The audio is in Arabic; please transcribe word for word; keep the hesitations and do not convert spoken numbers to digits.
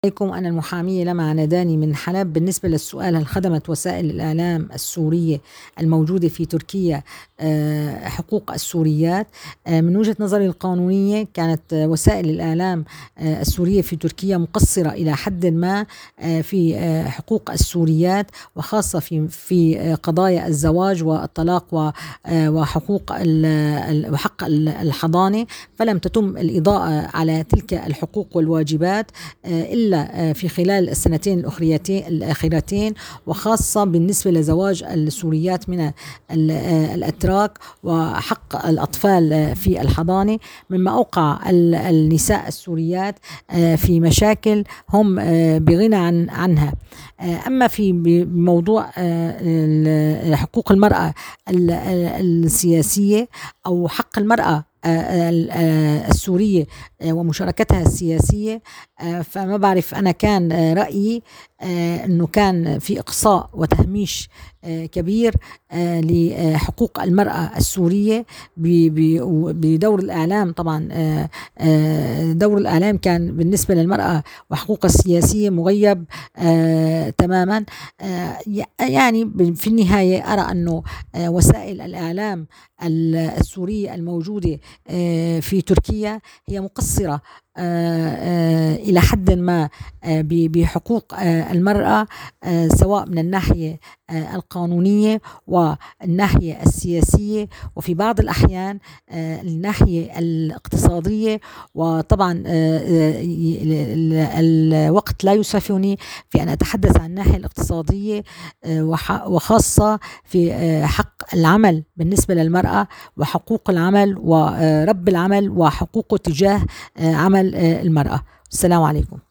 عليكم. أنا المحامية لمى نداني من حلب. بالنسبة للسؤال، هل خدمت وسائل الإعلام السورية الموجودة في تركيا آه، حقوق السوريات؟ آه، من وجهة نظري القانونية كانت آه، وسائل الإعلام آه، السورية في تركيا مقصرة إلى حد ما آه، في آه، حقوق السوريات، وخاصة في في آه، قضايا الزواج والطلاق و- آه، وحقوق ال- ال- وحق ال- الحضانة. فلم تتم الإضاءة على تلك الحقوق والواجبات آه، إلا في خلال السنتين الأخريتين الأخيرتين، وخاصة بالنسبة لزواج السوريات من الأتراك وحق الأطفال في الحضانة، مما أوقع النساء السوريات في مشاكل هم بغنى عن عنها. أما في موضوع حقوق المرأة السياسية أو حق المرأة السورية ومشاركتها السياسية، فما بعرف. أنا كان رأيي أنه كان في إقصاء وتهميش كبير لحقوق المرأة السورية بدور الإعلام. طبعا دور الإعلام كان بالنسبة للمرأة وحقوقها السياسية مغيب تماما. يعني في النهاية أرى أنه وسائل الإعلام السورية الموجودة في تركيا هي مقصرة إلى حد ما بحقوق المرأة، سواء من الناحية القانونية والناحية السياسية، وفي بعض الأحيان الناحية الاقتصادية. وطبعا الوقت لا يسعفني في أن أتحدث عن الناحية الاقتصادية، وخاصة في حق العمل بالنسبة للمرأة وحقوق العمل ورب العمل وحقوقه تجاه عمل المرأة. السلام عليكم.